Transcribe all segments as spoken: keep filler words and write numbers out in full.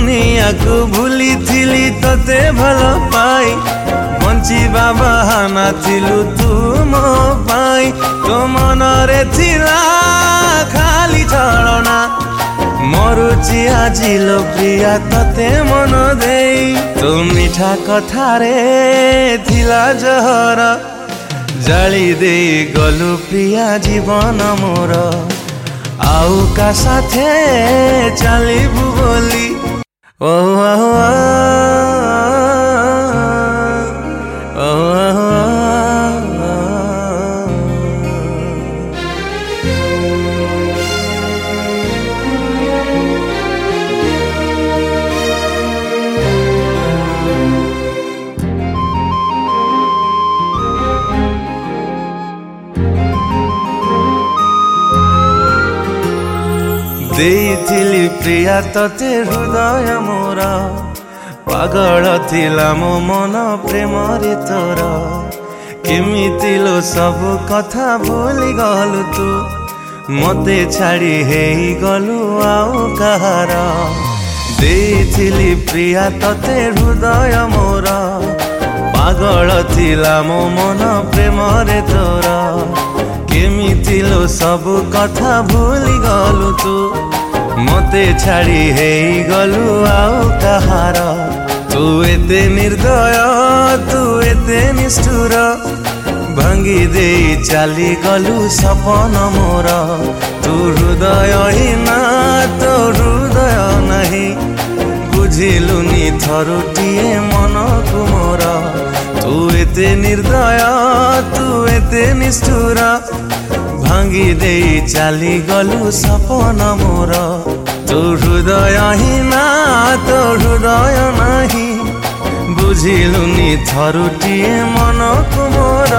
दुनिया को भूली थिली तते भल पाई बंचिबा बहाना थिलु तू मो पाई तो मनरे थिला खाली छलना मरुची आजिल प्रिया तते मन देई तो मिठा कथारे थिला जहर जाली दे गलु प्रिया जीवन मोर आउ का साथे चलिबु बोली ओ ओ देइथिली प्रिया तते हृदय मोर पागल थिला मो मन प्रेम रे तोर केमिति लो सब कथा भूली गलु तू मते छाड़ी हेई गलु आउ कहार देइथिली प्रिया तते हृदय मोर पागल थिला मो मन प्रेम रे तोर केमिति लो सब कथा भूली गलु तू मते छाड़ी हेई गलु आउ कहार तू एते निर्दय तू एते निष्ठुर भांगी दे चली गलु सपन मोर तू हृदय ही ना तो हृदय नहीं बुझिलुनी थरुटिए मन को मोर तू एते निर्दय तू एते निष्ठुर भांगी दे चली गलु सपन मोर तो हृदय ही ना तो हृदय नहीं बुझिलुनी थरुटिए मन को मोर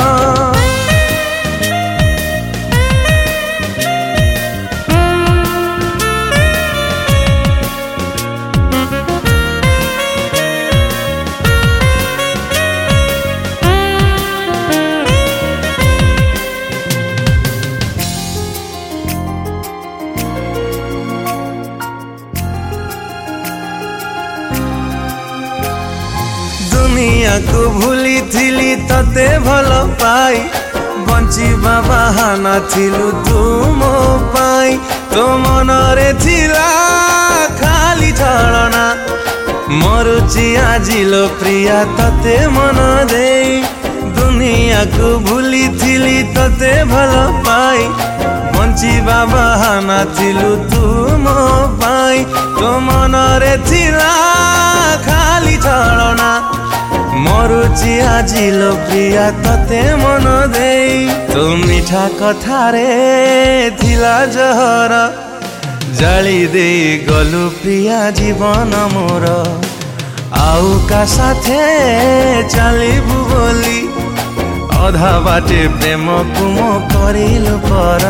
दुनिया को भूली थिली तते भल पाई बंचिबा बहाना थिलु तू मो पाई तो मनरे थिला खाली छलना मरुची आजिल प्रिया तते मन देई दुनिया को भूली थिली तते भल पाई बंचिबा बहाना थिलु तू मो पाई तो मनरे थिला खाली छलना मरुची आजिल प्रिया तते मन देई तो मिठा कथारे थिला जहर जाली दे गलु प्रिया जीवन मोर आउ का साथे चलिबु बोली अधा बाटे प्रेम कुम करिलु पर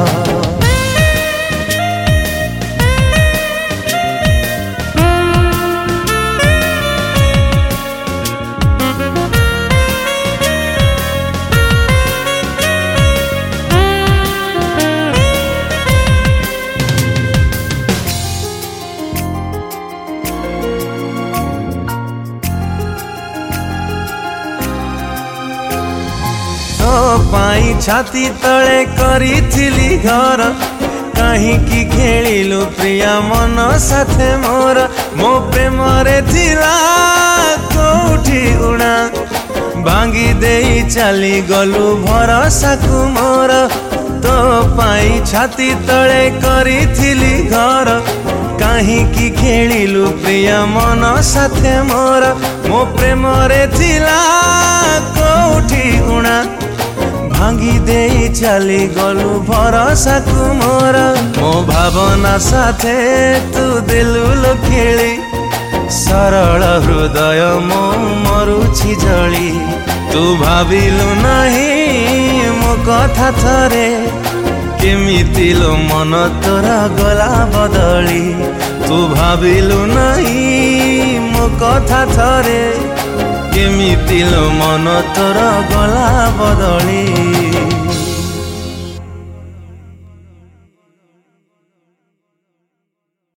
पाई छाती तले करी थिली घर कहीं की खेलिलु प्रिया मन साथे मोर मो प्रेम रे थिला कोठी उड़ा भांगी देई चली गलु भरोसा को मोर तो पाई छाती तले करी थिली घर कहीं की खेलिलु प्रिया मन साथे मोर मो प्रेम रे थिला कोठी उड़ा भांगी दे चली गलु भरोसा को मोर मो भावना साथे तू दिलु लो खेली सरल हृदय मो मरुछि जली तू भाविलु नहीं मो कथा थरे केमिति लो मन तोरा गला बदली तू भाविलु नहीं मो कथा थरे केमिति लो मन तोर गला बदली।